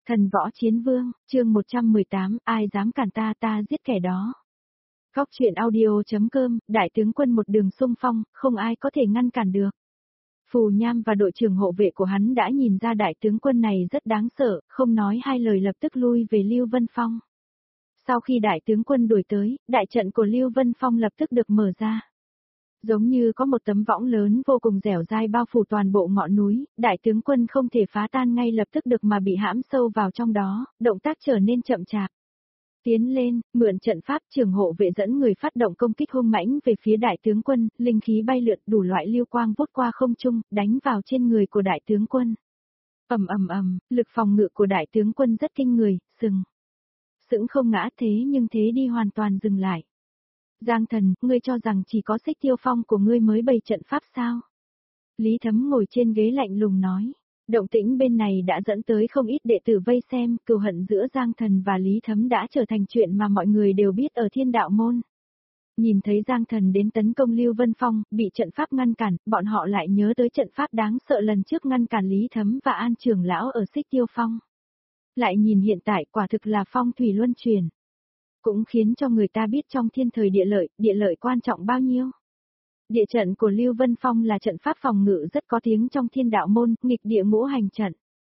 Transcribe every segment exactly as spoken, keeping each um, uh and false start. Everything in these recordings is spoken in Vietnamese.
Thần võ chiến vương, chương một trăm mười tám, ai dám cản ta ta giết kẻ đó. Góc truyện audio.com, đại tướng quân một đường xung phong, không ai có thể ngăn cản được. Phù Nham và đội trưởng hộ vệ của hắn đã nhìn ra đại tướng quân này rất đáng sợ, không nói hai lời lập tức lui về Lưu Vân Phong. Sau khi đại tướng quân đuổi tới, đại trận của Lưu Vân Phong lập tức được mở ra. Giống như có một tấm võng lớn vô cùng dẻo dai bao phủ toàn bộ ngọn núi, đại tướng quân không thể phá tan ngay lập tức được mà bị hãm sâu vào trong đó, động tác trở nên chậm chạp. Tiến lên, mượn trận pháp, trưởng hộ vệ dẫn người phát động công kích hung mãnh về phía đại tướng quân, linh khí bay lượn, đủ loại lưu quang vút qua không trung, đánh vào trên người của đại tướng quân. Ầm ầm ầm, lực phòng ngự của đại tướng quân rất kinh người, sừng sững không ngã, thế nhưng thế đi hoàn toàn dừng lại. Giang Thần, ngươi cho rằng chỉ có Xích Tiêu Phong của ngươi mới bày trận pháp sao? Lý Thấm ngồi trên ghế lạnh lùng nói. Động tĩnh bên này đã dẫn tới không ít đệ tử vây xem, cừu hận giữa Giang Thần và Lý Thấm đã trở thành chuyện mà mọi người đều biết ở Thiên Đạo Môn. Nhìn thấy Giang Thần đến tấn công Lưu Vân Phong, bị trận pháp ngăn cản, bọn họ lại nhớ tới trận pháp đáng sợ lần trước ngăn cản Lý Thấm và An trưởng lão ở Xích Tiêu Phong. Lại nhìn hiện tại quả thực là phong thủy luân chuyển. Cũng khiến cho người ta biết trong thiên thời địa lợi, địa lợi quan trọng bao nhiêu. Địa trận của Lưu Vân Phong là trận pháp phòng ngự rất có tiếng trong Thiên Đạo Môn, nghịch địa ngũ hành trận.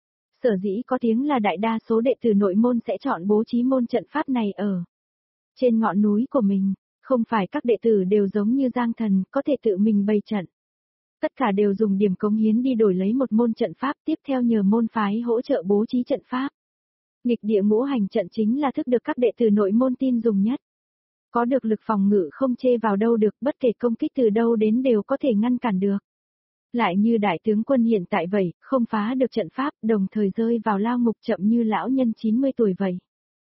Sở dĩ có tiếng là đại đa số đệ tử nội môn sẽ chọn bố trí môn trận pháp này ở trên ngọn núi của mình, không phải các đệ tử đều giống như Giang Thần, có thể tự mình bày trận. Tất cả đều dùng điểm cống hiến đi đổi lấy một môn trận pháp, tiếp theo nhờ môn phái hỗ trợ bố trí trận pháp. Nghịch địa ngũ hành trận chính là thức được các đệ tử nội môn tin dùng nhất. Có được lực phòng ngự không chê vào đâu được, bất kể công kích từ đâu đến đều có thể ngăn cản được. Lại như đại tướng quân hiện tại vậy, không phá được trận pháp, đồng thời rơi vào lao ngục chậm như lão nhân chín mươi tuổi vậy.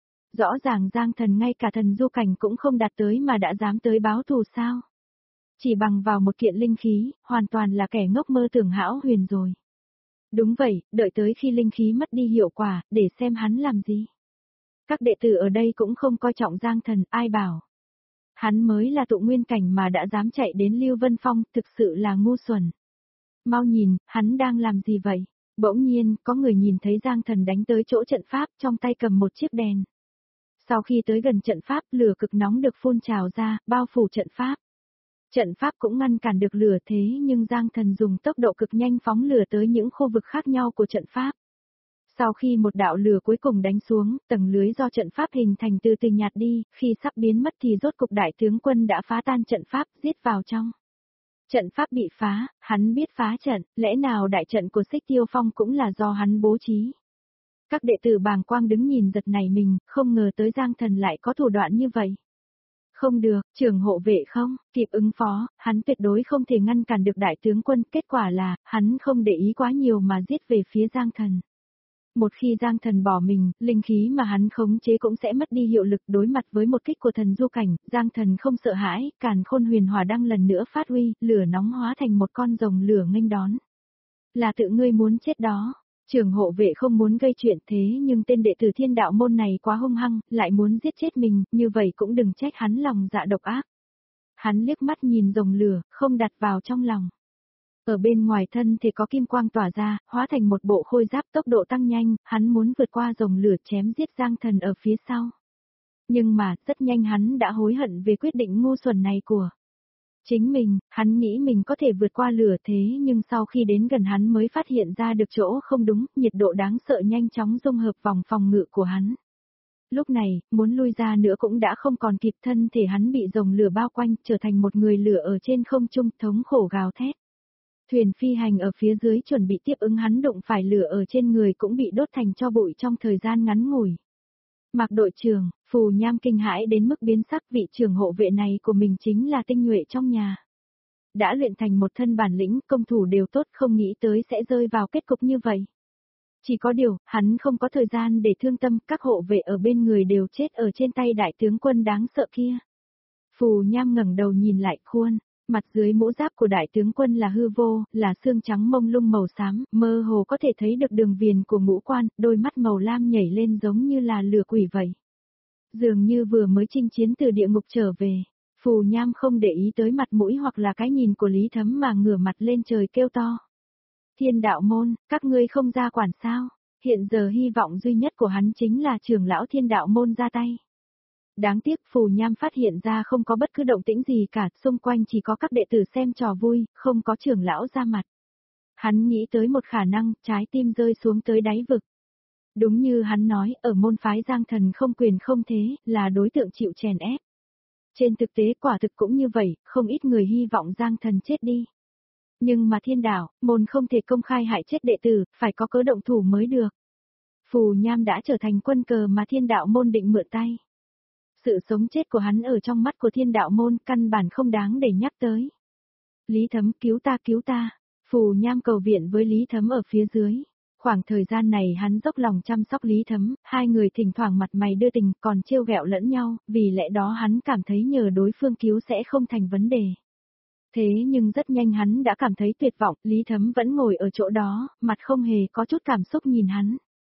Rõ ràng Giang Thần ngay cả thần du cảnh cũng không đạt tới mà đã dám tới báo thù sao. Chỉ bằng vào một kiện linh khí, hoàn toàn là kẻ ngốc mơ tưởng hão huyền rồi. Đúng vậy, đợi tới khi linh khí mất đi hiệu quả, để xem hắn làm gì. Các đệ tử ở đây cũng không coi trọng Giang Thần, ai bảo. Hắn mới là tụ nguyên cảnh mà đã dám chạy đến Lưu Vân Phong, thực sự là ngu xuẩn. Mau nhìn, hắn đang làm gì vậy? Bỗng nhiên, có người nhìn thấy Giang Thần đánh tới chỗ trận pháp, trong tay cầm một chiếc đèn. Sau khi tới gần trận pháp, lửa cực nóng được phun trào ra, bao phủ trận pháp. Trận pháp cũng ngăn cản được lửa thế nhưng Giang Thần dùng tốc độ cực nhanh phóng lửa tới những khu vực khác nhau của trận pháp. Sau khi một đạo lửa cuối cùng đánh xuống, tầng lưới do trận pháp hình thành từ từ nhạt đi, khi sắp biến mất thì rốt cục đại tướng quân đã phá tan trận pháp, giết vào trong. Trận pháp bị phá, hắn biết phá trận, lẽ nào đại trận của Xích Tiêu Phong cũng là do hắn bố trí. Các đệ tử bàng quang đứng nhìn giật nảy mình, không ngờ tới Giang Thần lại có thủ đoạn như vậy. Không được, trưởng hộ vệ không, kịp ứng phó, hắn tuyệt đối không thể ngăn cản được đại tướng quân, kết quả là, hắn không để ý quá nhiều mà giết về phía Giang Thần. Một khi Giang Thần bỏ mình, linh khí mà hắn khống chế cũng sẽ mất đi hiệu lực. Đối mặt với một kích của thần du cảnh, Giang Thần không sợ hãi, càn khôn huyền hỏa đăng lần nữa phát huy, lửa nóng hóa thành một con rồng lửa nghênh đón. Là tự ngươi muốn chết đó. Trưởng hộ vệ không muốn gây chuyện thế nhưng tên đệ tử Thiên Đạo Môn này quá hung hăng, lại muốn giết chết mình, như vậy cũng đừng trách hắn lòng dạ độc ác. Hắn liếc mắt nhìn rồng lửa, không đặt vào trong lòng. Ở bên ngoài thân thì có kim quang tỏa ra, hóa thành một bộ khôi giáp, tốc độ tăng nhanh, hắn muốn vượt qua rồng lửa chém giết Giang Thần ở phía sau. Nhưng mà, rất nhanh hắn đã hối hận về quyết định ngu xuẩn này của chính mình, hắn nghĩ mình có thể vượt qua lửa thế nhưng sau khi đến gần hắn mới phát hiện ra được chỗ không đúng, nhiệt độ đáng sợ nhanh chóng dung hợp vòng phòng ngự của hắn. Lúc này, muốn lui ra nữa cũng đã không còn kịp, thân thể hắn bị rồng lửa bao quanh, trở thành một người lửa ở trên không trung, thống khổ gào thét. Thuyền phi hành ở phía dưới chuẩn bị tiếp ứng hắn đụng phải lửa ở trên người cũng bị đốt thành tro bụi trong thời gian ngắn ngủi. Mạc đội trưởng, Phù Nham kinh hãi đến mức biến sắc, vị trưởng hộ vệ này của mình chính là tinh nhuệ trong nhà. Đã luyện thành một thân bản lĩnh, công thủ đều tốt, không nghĩ tới sẽ rơi vào kết cục như vậy. Chỉ có điều, hắn không có thời gian để thương tâm, các hộ vệ ở bên người đều chết ở trên tay đại tướng quân đáng sợ kia. Phù Nham ngẩng đầu nhìn lại khuôn. Mặt dưới mũ giáp của đại tướng quân là hư vô, là xương trắng mông lung màu xám, mơ hồ có thể thấy được đường viền của ngũ quan, đôi mắt màu lam nhảy lên giống như là lửa quỷ vậy. Dường như vừa mới chinh chiến từ địa ngục trở về, Phù Nham không để ý tới mặt mũi hoặc là cái nhìn của Lý Thấm mà ngửa mặt lên trời kêu to. Thiên Đạo Môn, các ngươi không ra quản sao? Hiện giờ hy vọng duy nhất của hắn chính là trưởng lão thiên đạo môn ra tay. Đáng tiếc Phù Nham phát hiện ra không có bất cứ động tĩnh gì cả, xung quanh chỉ có các đệ tử xem trò vui, không có trưởng lão ra mặt. Hắn nghĩ tới một khả năng, trái tim rơi xuống tới đáy vực. Đúng như hắn nói, ở môn phái Giang Thần không quyền không thế, là đối tượng chịu chèn ép. Trên thực tế quả thực cũng như vậy, không ít người hy vọng Giang Thần chết đi. Nhưng mà thiên đạo, môn không thể công khai hại chết đệ tử, phải có cớ động thủ mới được. Phù Nham đã trở thành quân cờ mà thiên đạo môn định mượn tay. Sự sống chết của hắn ở trong mắt của thiên đạo môn căn bản không đáng để nhắc tới. Lý Thấm cứu ta cứu ta, Phù Nham cầu viện với Lý Thấm ở phía dưới. Khoảng thời gian này hắn dốc lòng chăm sóc Lý Thấm, hai người thỉnh thoảng mặt mày đưa tình còn trêu ghẹo lẫn nhau, vì lẽ đó hắn cảm thấy nhờ đối phương cứu sẽ không thành vấn đề. Thế nhưng rất nhanh hắn đã cảm thấy tuyệt vọng, Lý Thấm vẫn ngồi ở chỗ đó, mặt không hề có chút cảm xúc nhìn hắn.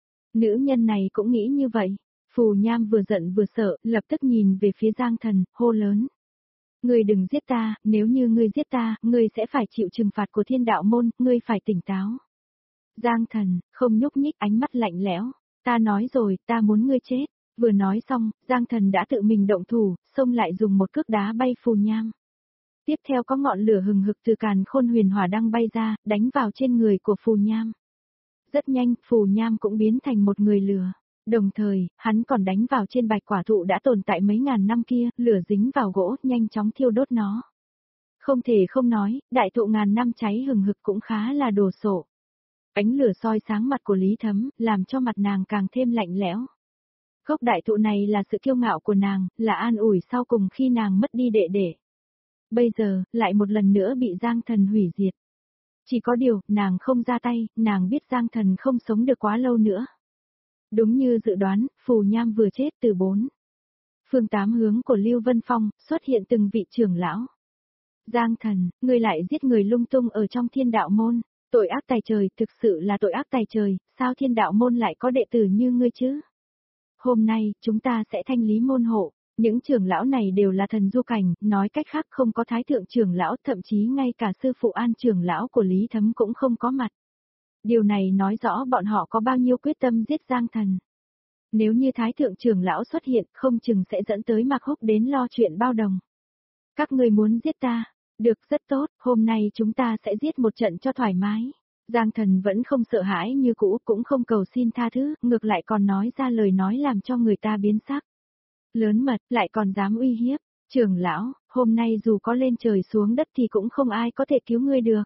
Nữ nhân này cũng nghĩ như vậy. Phù Nham vừa giận vừa sợ, lập tức nhìn về phía Giang Thần, hô lớn. Ngươi đừng giết ta, nếu như ngươi giết ta, ngươi sẽ phải chịu trừng phạt của thiên đạo môn, ngươi phải tỉnh táo. Giang Thần, không nhúc nhích, ánh mắt lạnh lẽo. Ta nói rồi, ta muốn ngươi chết. Vừa nói xong, Giang Thần đã tự mình động thủ, xông lại dùng một cước đá bay Phù Nham. Tiếp theo có ngọn lửa hừng hực từ càn khôn huyền hỏa đăng bay ra, đánh vào trên người của Phù Nham. Rất nhanh, Phù Nham cũng biến thành một người lửa. Đồng thời, hắn còn đánh vào trên bạch quả thụ đã tồn tại mấy ngàn năm kia, lửa dính vào gỗ, nhanh chóng thiêu đốt nó. Không thể không nói, đại thụ ngàn năm cháy hừng hực cũng khá là đồ sộ. Ánh lửa soi sáng mặt của Lý Thấm, làm cho mặt nàng càng thêm lạnh lẽo. Gốc đại thụ này là sự kiêu ngạo của nàng, là an ủi sau cùng khi nàng mất đi đệ đệ. Bây giờ, lại một lần nữa bị Giang Thần hủy diệt. Chỉ có điều, nàng không ra tay, nàng biết Giang Thần không sống được quá lâu nữa. Đúng như dự đoán, Phù Nham vừa chết từ bốn phương tám hướng của Lưu Vân Phong, xuất hiện từng vị trưởng lão. Giang Thần, ngươi lại giết người lung tung ở trong thiên đạo môn, tội ác tày trời, thực sự là tội ác tày trời, sao thiên đạo môn lại có đệ tử như ngươi chứ? Hôm nay, chúng ta sẽ thanh lý môn hộ, những trưởng lão này đều là thần du cảnh, nói cách khác không có thái thượng trưởng lão, thậm chí ngay cả sư phụ An trưởng lão của Lý Thấm cũng không có mặt. Điều này nói rõ bọn họ có bao nhiêu quyết tâm giết Giang Thần. Nếu như thái thượng trưởng lão xuất hiện, không chừng sẽ dẫn tới Mạc Húc đến lo chuyện bao đồng. Các người muốn giết ta, được rất tốt, hôm nay chúng ta sẽ giết một trận cho thoải mái. Giang Thần vẫn không sợ hãi như cũ, cũng không cầu xin tha thứ, ngược lại còn nói ra lời nói làm cho người ta biến sắc. Lớn mật, lại còn dám uy hiếp, trưởng lão, hôm nay dù có lên trời xuống đất thì cũng không ai có thể cứu ngươi được.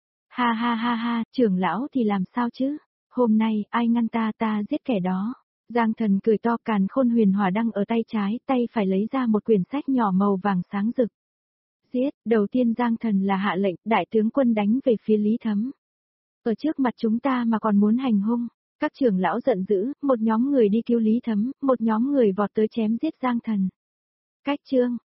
Ha ha ha ha, trưởng lão thì làm sao chứ? Hôm nay, ai ngăn ta ta giết kẻ đó. Giang Thần cười to, càn khôn huyền hỏa đăng ở tay trái, tay phải lấy ra một quyển sách nhỏ màu vàng sáng rực. Giết, đầu tiên Giang Thần là hạ lệnh, đại tướng quân đánh về phía Lý Thấm. Ở trước mặt chúng ta mà còn muốn hành hung. Các trưởng lão giận dữ, một nhóm người đi cứu Lý Thấm, một nhóm người vọt tới chém giết Giang Thần. Cách chương,